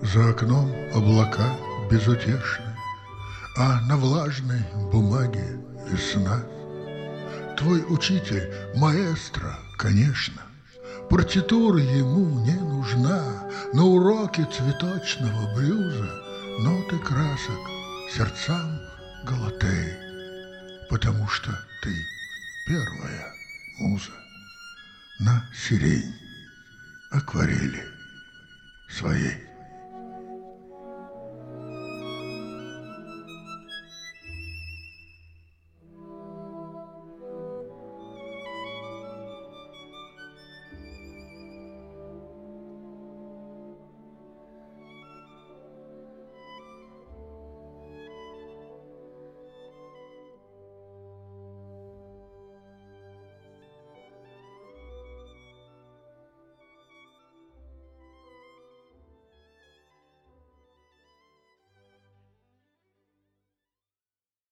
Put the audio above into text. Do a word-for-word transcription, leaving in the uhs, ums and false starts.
За окном облака безутешны, а на влажной бумаге весна. Твой учитель, маэстро, конечно, партитура ему не нужна. На уроке цветочного блюза ноты красок сердцам галатей, потому что ты первая муза на сирень акварели своей.